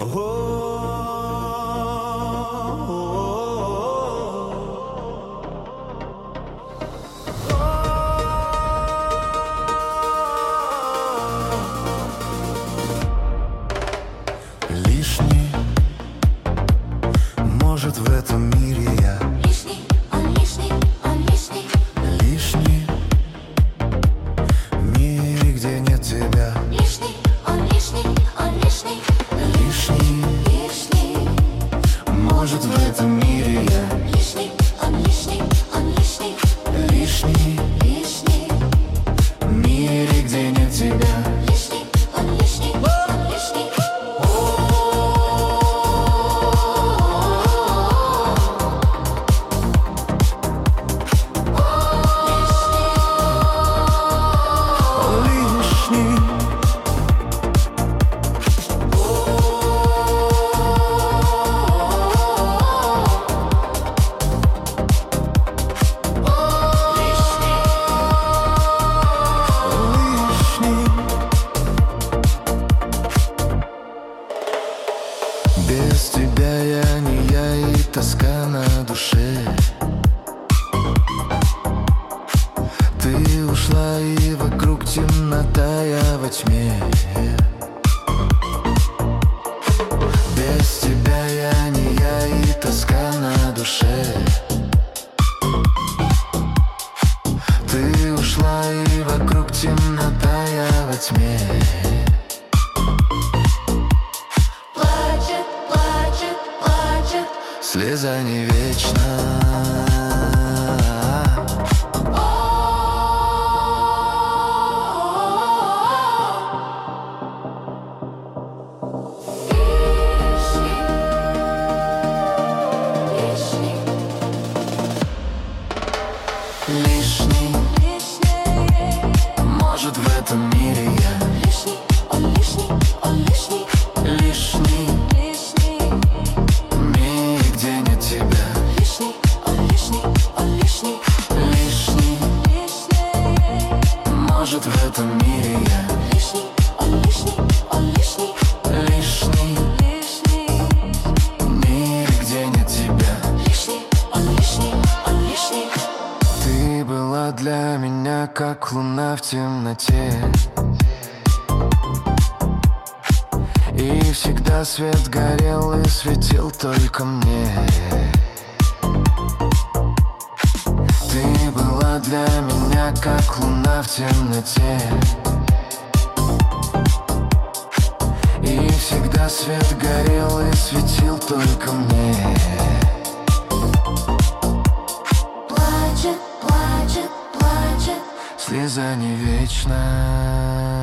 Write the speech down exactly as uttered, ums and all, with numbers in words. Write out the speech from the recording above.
Лишний, может, в этом мире я Лишний, он лишний, он лишний. лишний в мире, где нет тебя. Лишний, он лишний, он лишний. Лишний, Лишний, может, в этом мире я лишний, он лишний, он лишний. лишний Лишний, в мире, где нет тебя. лишний, он лишний, он лишний. Лишний, лишний. Без тебя я не я, и тоска на душе. Ты ушла, и вокруг темнота, я во тьме. Без тебя я не я, и тоска на душе. Ты ушла, и вокруг темнота, я во тьме. Плачет, плачет, плачет. Слеза не вечна. Лишний, может, в этом мире я Лишний, он лишний, он лишний. лишний Лишний, в мире, где нет тебя. лишний, он лишний, он лишний. Лишний, Лишний, может, в этом мире я лишний, он лишний, он лишний. лишний Лишний, в мире, где нет тебя. лишний, он лишний, он лишний. Ты была для меня как луна в темноте, и всегда свет горел и светил только мне. Ты была для меня как луна в темноте, и всегда свет горел и светил только мне. Плачет, плачет, плачет. Слеза не вечна.